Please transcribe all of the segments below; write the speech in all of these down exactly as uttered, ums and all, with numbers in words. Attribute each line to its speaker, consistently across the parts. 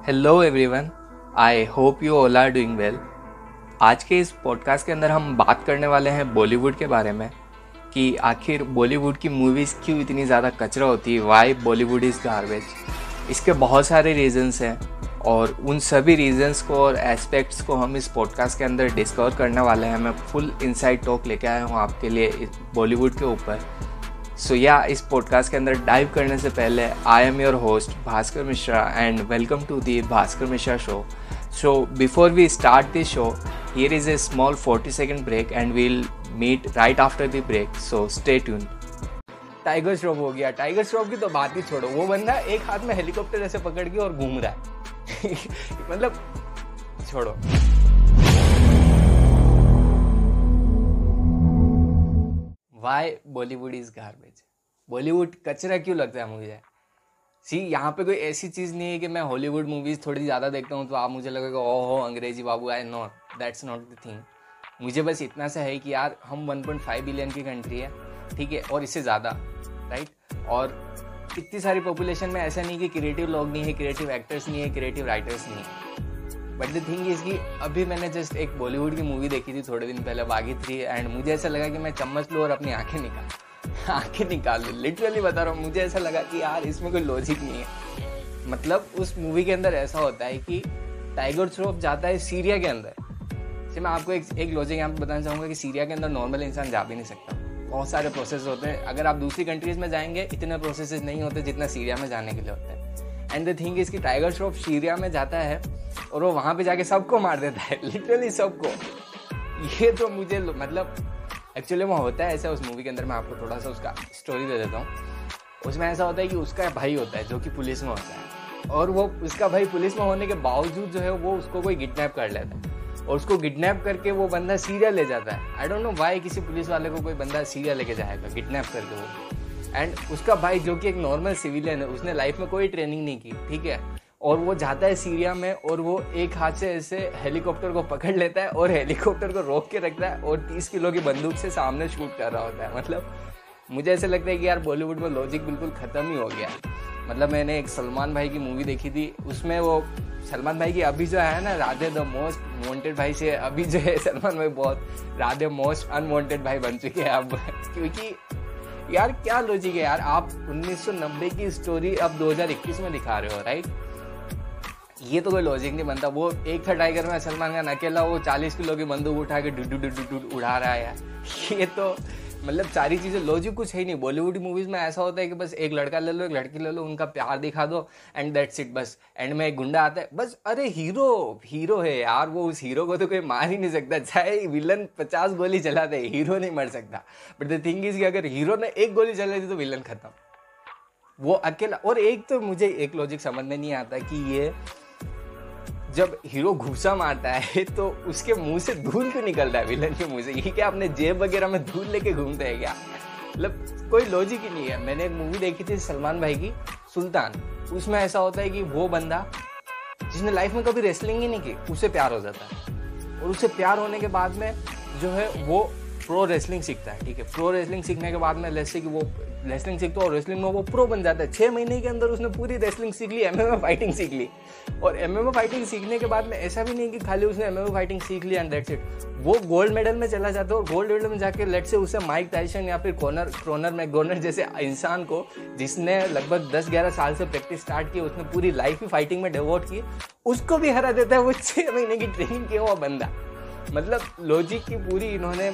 Speaker 1: Hello everyone, I hope you all are doing well. आज के इस पॉडकास्ट के अंदर हम बात करने वाले हैं बॉलीवुड के बारे में कि आखिर बॉलीवुड की मूवीज़ क्यों इतनी ज़्यादा कचरा होती है, वाई बॉलीवुड इज़ गार्बेज। इसके बहुत सारे रीज़न्स हैं और उन सभी रीज़न्स को और एस्पेक्ट्स को हम इस पॉडकास्ट के अंदर डिस्कवर करने वाले हैं। मैं फुल इनसाइड टॉक लेके आया हूँ आपके लिए बॉलीवुड के ऊपर। सो so, या yeah, इस पॉडकास्ट के अंदर डाइव करने से पहले I am your host Bhaskar Mishra and welcome to the Bhaskar Mishra show. So before we start this show, here is a small forty second break and we'll meet right after the break, so stay tune. Tiger Shroff हो गया। Tiger Shroff की तो बात ही छोड़ो, वो बंदा एक हाथ में हेलीकॉप्टर ऐसे पकड़ के और घूम रहा है मतलब छोड़ो। Why Bollywood is garbage. Bollywood कचरा क्यों लगता है मुझे? सी यहाँ पे कोई ऐसी चीज़ नहीं है कि मैं हॉलीवुड मूवीज़ थोड़ी ज़्यादा देखता हूँ तो आप मुझे लगेगा ओहो अंग्रेजी बाबू। I know that's not the thing. मुझे बस इतना सा है कि यार हम वन पॉइंट फाइव बिलियन की कंट्री है, ठीक है, और इससे ज़्यादा, राइट। और इतनी सारी पॉपुलेशन में ऐसा नहीं कि क्रिएटिव लोग नहीं है, क्रिएटिव एक्टर्स नहीं है, क्रिएटिव राइटर्स नहीं है। बट द थिंग इज़ कि अभी मैंने जस्ट एक बॉलीवुड की मूवी देखी थी थोड़े दिन पहले, बागी थ्री, एंड मुझे ऐसा लगा कि मैं चम्मच लूँ और अपनी आंखें निकाल आंखें निकाल लूँ। लिटरली बता रहा हूँ, मुझे ऐसा लगा कि यार इसमें कोई लॉजिक नहीं है। मतलब उस मूवी के अंदर ऐसा होता है कि टाइगर श्रॉफ जाता है सीरिया के अंदर। से मैं आपको एक एक लॉजिक यहाँ पर बताना चाहूँगा कि सीरिया के अंदर नॉर्मल इंसान जा भी नहीं सकता। बहुत सारे प्रोसेस होते हैं। अगर आप दूसरी कंट्रीज़ में जाएंगे इतने प्रोसेस नहीं होते जितना सीरिया में जाने के लिए होता है। एंड द थिंग इज़ कि टाइगर श्रॉफ सीरिया में जाता है और वो वहाँ पे जाके सबको मार देता है, लिटरली सबको। ये तो मुझे मतलब एक्चुअली वो होता है ऐसा उस मूवी के अंदर। मैं आपको थोड़ा सा उसका स्टोरी दे देता हूँ। उसमें ऐसा होता है कि उसका भाई होता है जो कि पुलिस में होता है, और वो उसका भाई पुलिस में होने के बावजूद जो है वो उसको कोई किडनैप कर लेता है और उसको किडनैप करके वो बंदा सीरिया ले जाता है। आई डोंट नो वाई किसी पुलिस वाले को कोई बंदा सीरिया लेके जाएगा किडनैप करके वो। एंड उसका भाई जो कि एक नॉर्मल सिविलियन है, उसने लाइफ में कोई ट्रेनिंग नहीं की, ठीक है, और वो जाता है सीरिया में और वो एक हाथ से ऐसे हेलीकॉप्टर को पकड़ लेता है और हेलीकॉप्टर को रोक के रखता है और तीस किलो की बंदूक से सामने शूट कर रहा होता है। मतलब मुझे ऐसा लगता है कि यार बॉलीवुड में लॉजिक बिल्कुल ख़त्म ही हो गया। मतलब मैंने एक सलमान भाई की मूवी देखी थी, उसमें वो सलमान भाई की अभी जो है ना राधे द मोस्ट वांटेड भाई से अभी जो है सलमान भाई बहुत राधे मोस्ट अनवांटेड भाई बन चुके हैं अब। क्योंकि यार क्या लॉजिक है यार, आप उन्नीस सौ नब्बे की स्टोरी अब दो हज़ार इक्कीस में दिखा रहे हो, राइट। ये तो कोई लॉजिक नहीं बनता। वो एक था टाइगर में सलमान खान अकेला वो चालीस किलो की बंदूक उठा के डुडू डुडू डुडू उड़ा रहा है यार। ये तो मतलब सारी चीज़ें लॉजिक कुछ है ही नहीं। बॉलीवुड मूवीज़ में ऐसा होता है कि बस एक लड़का ले लो एक लड़की ले लो, उनका प्यार दिखा दो एंड दैट्स इट। बस एंड में एक गुंडा आता है, बस अरे हीरो हीरो है यार, वो उस हीरो को तो कोई मार ही नहीं सकता, चाहे विलन पचास गोली चला दे, हीरो नहीं मर सकता। बट द थिंग इज़ कि अगर हीरो ने एक गोली चला दी तो विलन खत्म, वो अकेला। और एक तो मुझे एक लॉजिक समझ में नहीं आता कि ये जब हीरो घूसा मारता है तो उसके मुंह से धूल क्यों निकल रहा है विलन के मुंह से? ये क्या अपने जेब वगैरह में धूल लेके घूमते हैं क्या? मतलब कोई लॉजिक ही नहीं है। मैंने एक मूवी देखी थी सलमान भाई की, सुल्तान। उसमें ऐसा होता है कि वो बंदा जिसने लाइफ में कभी रेसलिंग ही नहीं की उससे प्यार हो जाता है, और उससे प्यार होने के बाद में जो है वो प्रो रेसलिंग सीखता है, ठीक है। प्रो रेसलिंग सीखने के बाद में जैसे कि वो रेसलिंग सीखता है और रेसलिंग में वो प्रो बन जाता है। छः महीने के अंदर उसने पूरी रेसलिंग सीख ली, एमएमए फाइटिंग सीख ली। और एमएमए फाइटिंग सीखने के बाद में ऐसा भी नहीं कि खाली उसने एमएमए फाइटिंग सीख ली एंड दैट्स इट, वो गोल्ड मेडल में चला जाता है। और गोल्ड मेडल में जाके लेट से उसे माइक टाइसन या फिर कॉनर क्रोनर मैकग्रेगर जैसे इंसान को, जिसने लगभग दस ग्यारह साल से प्रैक्टिस स्टार्ट की, उसने पूरी लाइफ ही फाइटिंग में डिवोट की, उसको भी हरा देता है वो छः महीने की ट्रेनिंग किया हुआ बंदा। मतलब लॉजिक की पूरी इन्होंने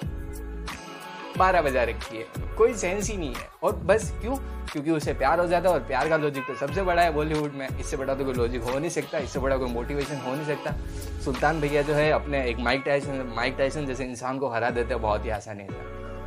Speaker 1: बारह बजा रखी है, कोई सेंस ही नहीं है। और बस क्यों? क्योंकि उसे प्यार हो जाता है, और प्यार का लॉजिक तो सबसे बड़ा है बॉलीवुड में। इससे बड़ा तो कोई लॉजिक हो नहीं सकता, इससे बड़ा कोई मोटिवेशन हो नहीं सकता। सुल्तान भैया जो है अपने एक माइक टाइसन माइक टाइसन जैसे इंसान को हरा देते हैं बहुत ही आसानी से।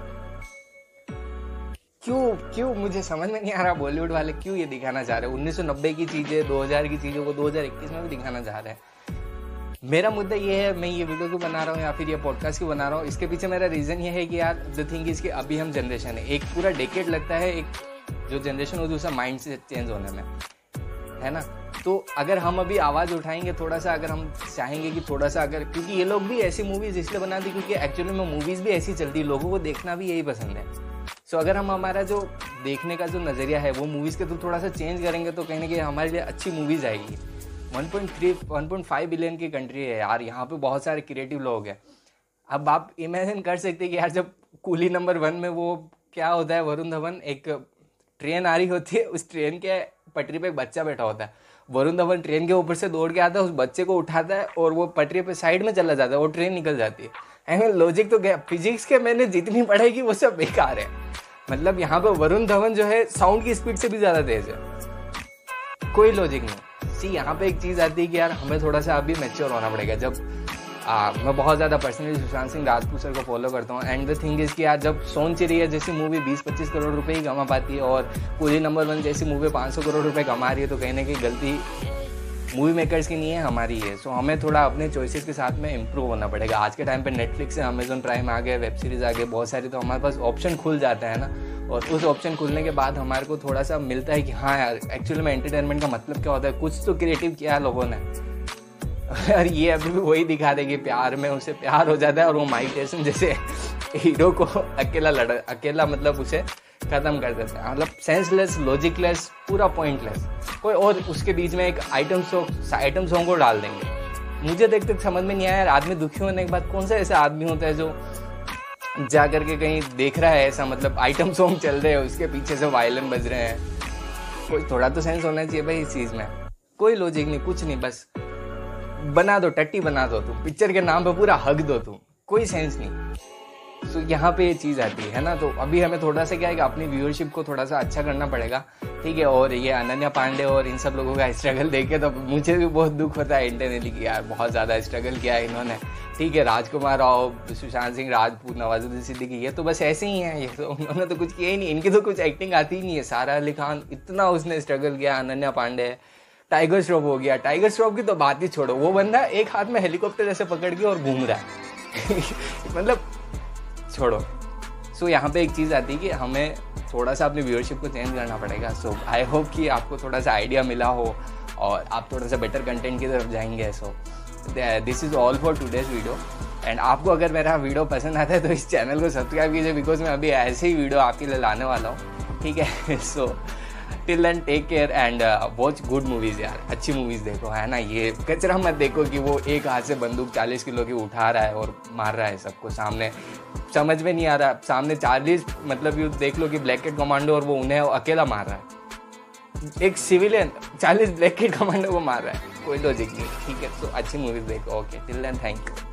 Speaker 1: क्यों क्यों मुझे समझ में नहीं आ रहा बॉलीवुड वाले क्यों ये दिखाना चाह रहे हैं। उन्नीस सौ नब्बे की चीज़ें दो हज़ार की चीज़ों को दो हज़ार इक्कीस में भी दिखाना चाह रहे हैं। मेरा मुद्दा ये है, मैं ये वीडियो क्यों बना रहा हूँ या फिर ये पॉडकास्ट क्यों बना रहा हूँ, इसके पीछे मेरा रीज़न ये है कि यार द थिंग इज़ कि अभी हम जनरेशन है, एक पूरा डेकेड लगता है एक जो जनरेशन होती है उसका माइंड से चेंज होने में, है ना। तो अगर हम अभी आवाज़ उठाएंगे थोड़ा सा, अगर हम चाहेंगे कि थोड़ा सा अगर, क्योंकि ये लोग भी ऐसी मूवीज़ इसलिए बनाती क्योंकि एक्चुअली में मूवीज़ भी ऐसी चलती, लोगों को देखना भी यही पसंद है। सो so, अगर हम हमारा जो देखने का जो नज़रिया है वो मूवीज़ के थ्रू थोड़ा सा चेंज करेंगे तो कहीं ना कहीं हमारे लिए अच्छी मूवीज़ आएगी। One point three one point five billion की कंट्री है यार, यहाँ पे बहुत सारे क्रिएटिव लोग हैं। अब आप इमेजिन कर सकते हैं कि यार जब कूली नंबर वन में वो क्या होता है, वरुण धवन, एक ट्रेन आ रही होती है, उस ट्रेन के पटरी पे एक बच्चा बैठा होता है, वरुण धवन ट्रेन के ऊपर से दौड़ के आता है, उस बच्चे को उठाता है और वो पटरी पे साइड में चला जाता है, वो ट्रेन निकल जाती है। एंड लॉजिक तो क्या, फिजिक्स के मैंने जितनी पढ़ाई की वो सब बेकार है। मतलब यहाँ पे वरुण धवन जो है साउंड की स्पीड से भी ज़्यादा तेज है, कोई लॉजिक नहीं। सी यहाँ पे एक चीज़ आती है कि यार हमें थोड़ा सा अभी मैच्योर होना पड़ेगा। जब आ, मैं बहुत ज़्यादा पर्सनली सुशांत सिंह राजपूत सर को फॉलो करता हूँ, एंड द थिंग इज़ कि यार जब सोन चिड़िया जैसी मूवी बीस पच्चीस करोड़ रुपए ही कमा पाती है और कूली नंबर वन जैसी मूवी पाँच सौ करोड़ रुपए कमा रही है, तो कहीं ना कहीं गलती मूवी मेकर्स की नहीं है, हमारी है। सो हमें थोड़ा अपने चॉइसेस के साथ में इम्प्रूव होना पड़ेगा। आज के टाइम पे नेटफ्लिक्स है, अमेजोन प्राइम आ गए, वेब सीरीज़ आ गए बहुत सारी, तो हमारे पास ऑप्शन खुल जाता है ना, और उस ऑप्शन खुलने के बाद हमारे को थोड़ा सा मिलता है कि हाँ यार एक्चुअली में एंटरटेनमेंट का मतलब क्या होता है, कुछ तो क्रिएटिव किया है लोगों ने। और ये अभी भी वही दिखा देगी, प्यार में उसे प्यार हो जाता है और वो माइक टायसन जैसे हीरो को अकेला लड़ अकेला मतलब उसे खत्म कर देते हैं। मतलब सेंसलेस, लॉजिकलेस, पूरा पॉइंटलेस। कोई और उसके बीच में एक आइटम सॉन्ग आइटम सॉन्ग को डाल देंगे। मुझे देखते समझ में नहीं आया यार, आदमी दुखी होने के बाद कौन सा ऐसा आदमी होता है जो जा करके कहीं देख रहा है ऐसा, मतलब आइटम सॉन्ग चल रहे हैं उसके पीछे से वायलिन बज रहे हैं। कोई थोड़ा तो सेंस होना चाहिए भाई इस चीज़ में। कोई लॉजिक नहीं, कुछ नहीं, बस बना दो, टट्टी बना दो तुम, पिक्चर के नाम पे पूरा हक दो तुम, कोई सेंस नहीं। सो so, यहाँ पे ये चीज़ आती है ना। तो अभी हमें थोड़ा सा क्या है कि अपनी व्यूअरशिप को थोड़ा सा अच्छा करना पड़ेगा, ठीक है। और ये अनन्या पांडे और इन सब लोगों का स्ट्रगल देख के तो मुझे भी बहुत दुख होता है इंटरनली कि यार बहुत ज़्यादा स्ट्रगल किया है इन्होंने, ठीक है। राजकुमार राव, सुशांत सिंह राजपूत, नवाजुद्दीन सिद्दीकी, ये तो बस ऐसे ही हैं, ये तो उन्होंने तो कुछ किया ही नहीं, इनकी तो कुछ एक्टिंग आती ही नहीं है। सारा अली खान इतना उसने स्ट्रगल किया, अनन्या पांडे, टाइगर श्रॉफ हो गया। टाइगर श्रॉफ की तो बात ही छोड़ो, वो बंदा एक हाथ में हेलीकॉप्टर ऐसे पकड़ के और घूम रहा है मतलब छोड़ो। सो so, यहाँ पे एक चीज़ आती है कि हमें थोड़ा सा अपनी व्यूअरशिप को चेंज करना पड़ेगा। सो आई होप कि आपको थोड़ा सा आइडिया मिला हो और आप थोड़ा सा बेटर कंटेंट की तरफ जाएंगे। So this is all for today's video. And आपको अगर मेरा वीडियो पसंद आता है तो इस चैनल को सब्सक्राइब कीजिए, बिकॉज मैं अभी ऐसे ही वीडियो आपके लिए लाने वाला हूँ, ठीक है। So till then take care and watch good movies यार, अच्छी मूवीज़ देखो, है ना। ये कचरा मत देखो कि वो एक हाथ से बंदूक चालीस किलो की उठा रहा है और मार रहा है सबको सामने, समझ में नहीं आ रहा। सामने चालीस मतलब ये देख लो कि ब्लैक कैट कमांडो और वो उन्हें अकेला मार रहा है, एक सिविलियन चालीस ब्लैक कैट कमांडो को मार रहा है, कोई लॉजिक नहीं, ठीक है। तो अच्छी मूवीज़ देखो। Okay, till then thank you.